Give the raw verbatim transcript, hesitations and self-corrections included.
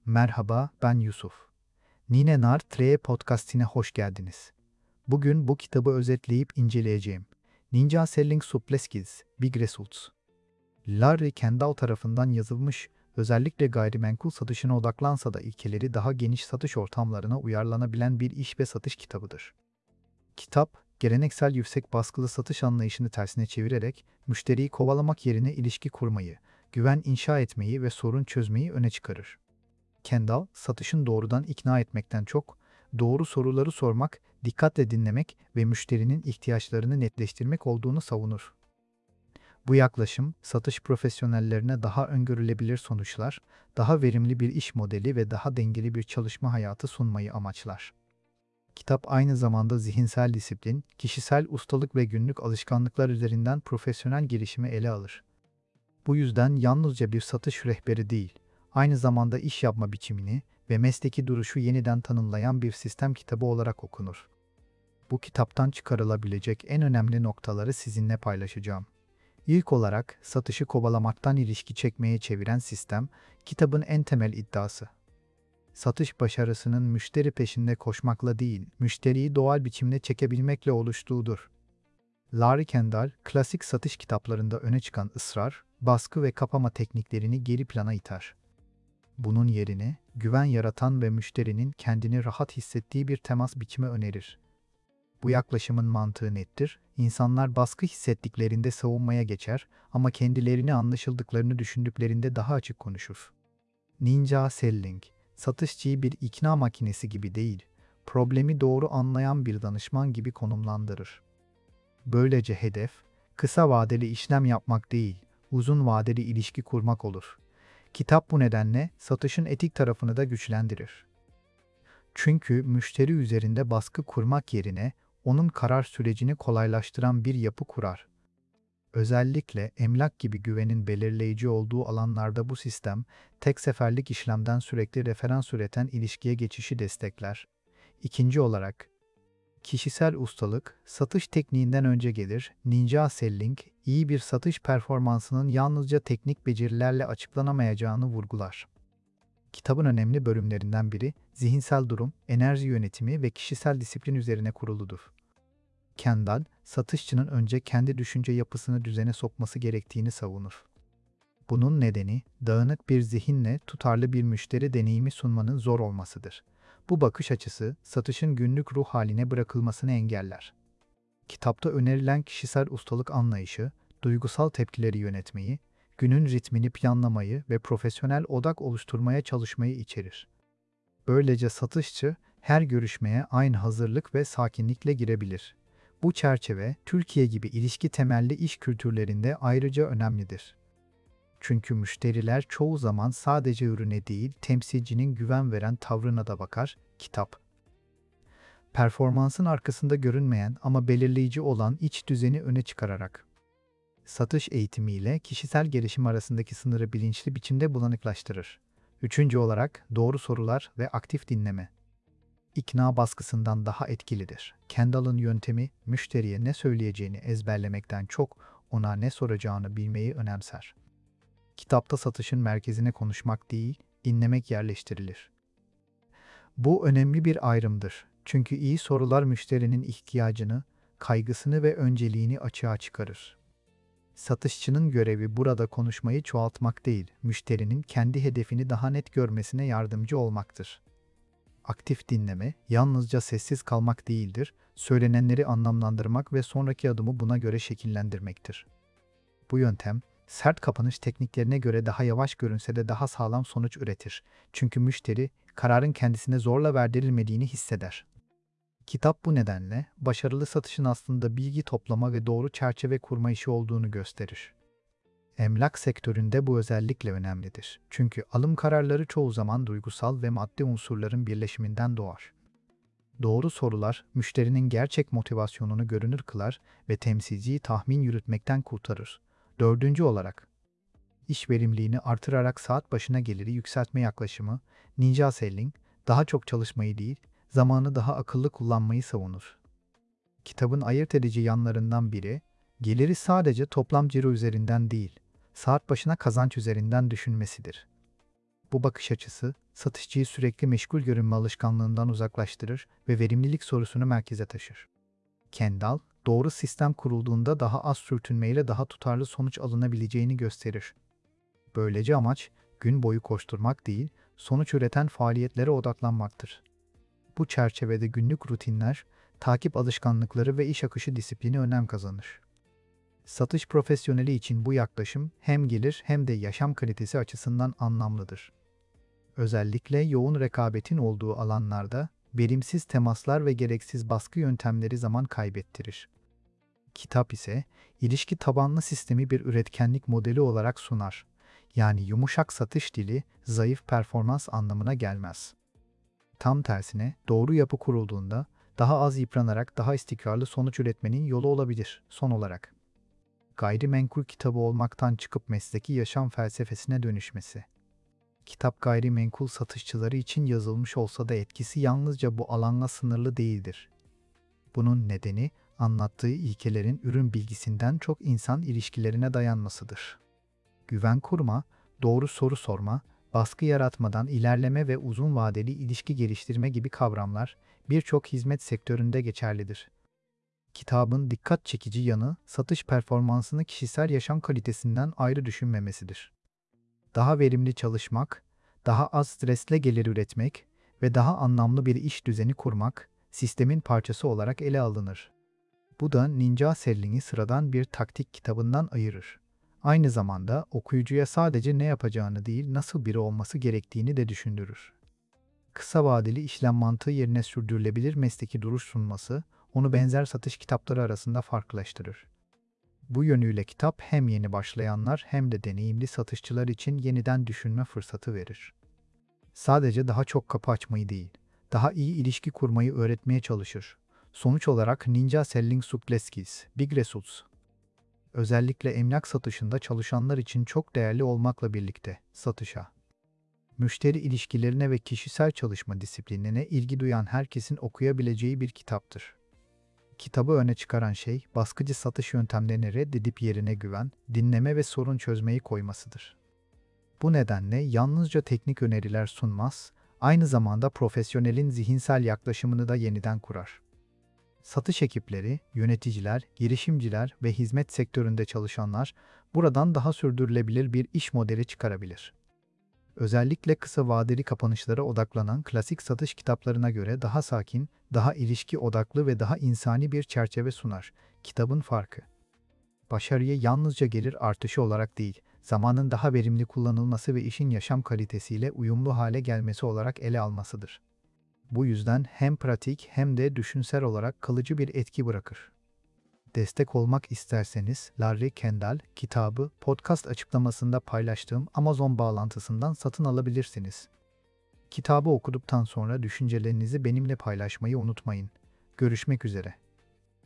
Merhaba, ben Yusuf. Nine Nar Treye podcastine hoş geldiniz. Bugün bu kitabı özetleyip inceleyeceğim. Ninja Selling Supple Skills, Big Results. Larry Kendall tarafından yazılmış, özellikle gayrimenkul satışına odaklansa da ilkeleri daha geniş satış ortamlarına uyarlanabilen bir iş ve satış kitabıdır. Kitap, geleneksel yüksek baskılı satış anlayışını tersine çevirerek, müşteriyi kovalamak yerine ilişki kurmayı, güven inşa etmeyi ve sorun çözmeyi öne çıkarır. Kendall, satışın doğrudan ikna etmekten çok, doğru soruları sormak, dikkatle dinlemek ve müşterinin ihtiyaçlarını netleştirmek olduğunu savunur. Bu yaklaşım, satış profesyonellerine daha öngörülebilir sonuçlar, daha verimli bir iş modeli ve daha dengeli bir çalışma hayatı sunmayı amaçlar. Kitap aynı zamanda zihinsel disiplin, kişisel ustalık ve günlük alışkanlıklar üzerinden profesyonel gelişimi ele alır. Bu yüzden yalnızca bir satış rehberi değil, aynı zamanda iş yapma biçimini ve mesleki duruşu yeniden tanımlayan bir sistem kitabı olarak okunur. Bu kitaptan çıkarılabilecek en önemli noktaları sizinle paylaşacağım. İlk olarak, satışı kovalamaktan ilişki çekmeye çeviren sistem, kitabın en temel iddiası. Satış başarısının müşteri peşinde koşmakla değil, müşteriyi doğal biçimde çekebilmekle oluştuğudur. Larry Kendall, klasik satış kitaplarında öne çıkan ısrar, baskı ve kapama tekniklerini geri plana iter. Bunun yerine, güven yaratan ve müşterinin kendini rahat hissettiği bir temas biçimi önerir. Bu yaklaşımın mantığı nettir, insanlar baskı hissettiklerinde savunmaya geçer ama kendilerini anlaşıldıklarını düşündüklerinde daha açık konuşur. Ninja Selling, satışçıyı bir ikna makinesi gibi değil, problemi doğru anlayan bir danışman gibi konumlandırır. Böylece hedef, kısa vadeli işlem yapmak değil, uzun vadeli ilişki kurmak olur. Kitap bu nedenle satışın etik tarafını da güçlendirir. Çünkü müşteri üzerinde baskı kurmak yerine onun karar sürecini kolaylaştıran bir yapı kurar. Özellikle emlak gibi güvenin belirleyici olduğu alanlarda bu sistem, tek seferlik işlemden sürekli referans üreten ilişkiye geçişi destekler. İkinci olarak, kişisel ustalık, satış tekniğinden önce gelir. Ninja Selling, iyi bir satış performansının yalnızca teknik becerilerle açıklanamayacağını vurgular. Kitabın önemli bölümlerinden biri, zihinsel durum, enerji yönetimi ve kişisel disiplin üzerine kuruludur. Kendall, satışçının önce kendi düşünce yapısını düzene sokması gerektiğini savunur. Bunun nedeni, dağınık bir zihinle tutarlı bir müşteri deneyimi sunmanın zor olmasıdır. Bu bakış açısı, satışın günlük ruh haline bırakılmasını engeller. Kitapta önerilen kişisel ustalık anlayışı, duygusal tepkileri yönetmeyi, günün ritmini planlamayı ve profesyonel odak oluşturmaya çalışmayı içerir. Böylece satışçı, her görüşmeye aynı hazırlık ve sakinlikle girebilir. Bu çerçeve, Türkiye gibi ilişki temelli iş kültürlerinde ayrıca önemlidir. Çünkü müşteriler çoğu zaman sadece ürüne değil, temsilcinin güven veren tavrına da bakar. Kitap, performansın arkasında görünmeyen ama belirleyici olan iç düzeni öne çıkararak, satış eğitimiyle kişisel gelişim arasındaki sınırı bilinçli biçimde bulanıklaştırır. Üçüncü olarak, doğru sorular ve aktif dinleme. İkna baskısından daha etkilidir. Kendall'ın yöntemi, müşteriye ne söyleyeceğini ezberlemekten çok, ona ne soracağını bilmeyi önemser. Kitapta satışın merkezine konuşmak değil, dinlemek yerleştirilir. Bu önemli bir ayrımdır. Çünkü iyi sorular müşterinin ihtiyacını, kaygısını ve önceliğini açığa çıkarır. Satışçının görevi burada konuşmayı çoğaltmak değil, müşterinin kendi hedefini daha net görmesine yardımcı olmaktır. Aktif dinleme, yalnızca sessiz kalmak değildir, söylenenleri anlamlandırmak ve sonraki adımı buna göre şekillendirmektir. Bu yöntem, sert kapanış tekniklerine göre daha yavaş görünse de daha sağlam sonuç üretir. Çünkü müşteri, kararın kendisine zorla verdirilmediğini hisseder. Kitap bu nedenle, başarılı satışın aslında bilgi toplama ve doğru çerçeve kurma işi olduğunu gösterir. Emlak sektöründe bu özellikle önemlidir. Çünkü alım kararları çoğu zaman duygusal ve maddi unsurların birleşiminden doğar. Doğru sorular, müşterinin gerçek motivasyonunu görünür kılar ve temsilciyi tahmin yürütmekten kurtarır. Dördüncü olarak, iş verimliliğini artırarak saat başına geliri yükseltme yaklaşımı, Ninja Selling, daha çok çalışmayı değil, zamanı daha akıllı kullanmayı savunur. Kitabın ayırt edici yanlarından biri, geliri sadece toplam ciro üzerinden değil, saat başına kazanç üzerinden düşünmesidir. Bu bakış açısı, satışçıyı sürekli meşgul görünme alışkanlığından uzaklaştırır ve verimlilik sorusunu merkeze taşır. Kendall, doğru sistem kurulduğunda daha az sürtünmeyle daha tutarlı sonuç alınabileceğini gösterir. Böylece amaç, gün boyu koşturmak değil, sonuç üreten faaliyetlere odaklanmaktır. Bu çerçevede günlük rutinler, takip alışkanlıkları ve iş akışı disiplini önem kazanır. Satış profesyoneli için bu yaklaşım hem gelir hem de yaşam kalitesi açısından anlamlıdır. Özellikle yoğun rekabetin olduğu alanlarda, verimsiz temaslar ve gereksiz baskı yöntemleri zaman kaybettirir. Kitap ise, ilişki tabanlı sistemi bir üretkenlik modeli olarak sunar. Yani yumuşak satış dili, zayıf performans anlamına gelmez. Tam tersine, doğru yapı kurulduğunda, daha az yıpranarak daha istikrarlı sonuç üretmenin yolu olabilir. Son olarak, gayrimenkul kitabı olmaktan çıkıp mesleki yaşam felsefesine dönüşmesi. Kitap gayrimenkul satışçıları için yazılmış olsa da etkisi yalnızca bu alanla sınırlı değildir. Bunun nedeni, anlattığı ilkelerin ürün bilgisinden çok insan ilişkilerine dayanmasıdır. Güven kurma, doğru soru sorma, baskı yaratmadan ilerleme ve uzun vadeli ilişki geliştirme gibi kavramlar birçok hizmet sektöründe geçerlidir. Kitabın dikkat çekici yanı, satış performansını kişisel yaşam kalitesinden ayrı düşünmemesidir. Daha verimli çalışmak, daha az stresle gelir üretmek ve daha anlamlı bir iş düzeni kurmak, sistemin parçası olarak ele alınır. Bu da Ninja Selling'i sıradan bir taktik kitabından ayırır. Aynı zamanda okuyucuya sadece ne yapacağını değil, nasıl biri olması gerektiğini de düşündürür. Kısa vadeli işlem mantığı yerine sürdürülebilir mesleki duruş sunması, onu benzer satış kitapları arasında farklılaştırır. Bu yönüyle kitap hem yeni başlayanlar hem de deneyimli satışçılar için yeniden düşünme fırsatı verir. Sadece daha çok kapı açmayı değil, daha iyi ilişki kurmayı öğretmeye çalışır. Sonuç olarak Ninja Selling Success, Big Results, özellikle emlak satışında çalışanlar için çok değerli olmakla birlikte satışa, müşteri ilişkilerine ve kişisel çalışma disiplinine ilgi duyan herkesin okuyabileceği bir kitaptır. Kitabı öne çıkaran şey, baskıcı satış yöntemlerini reddedip yerine güven, dinleme ve sorun çözmeyi koymasıdır. Bu nedenle yalnızca teknik öneriler sunmaz, aynı zamanda profesyonelin zihinsel yaklaşımını da yeniden kurar. Satış ekipleri, yöneticiler, girişimciler ve hizmet sektöründe çalışanlar buradan daha sürdürülebilir bir iş modeli çıkarabilir. Özellikle kısa vadeli kapanışlara odaklanan klasik satış kitaplarına göre daha sakin, daha ilişki odaklı ve daha insani bir çerçeve sunar. Kitabın farkı, başarıya yalnızca gelir artışı olarak değil, zamanın daha verimli kullanılması ve işin yaşam kalitesiyle uyumlu hale gelmesi olarak ele almasıdır. Bu yüzden hem pratik hem de düşünsel olarak kalıcı bir etki bırakır. Destek olmak isterseniz Larry Kendall kitabı podcast açıklamasında paylaştığım Amazon bağlantısından satın alabilirsiniz. Kitabı okuduktan sonra düşüncelerinizi benimle paylaşmayı unutmayın. Görüşmek üzere.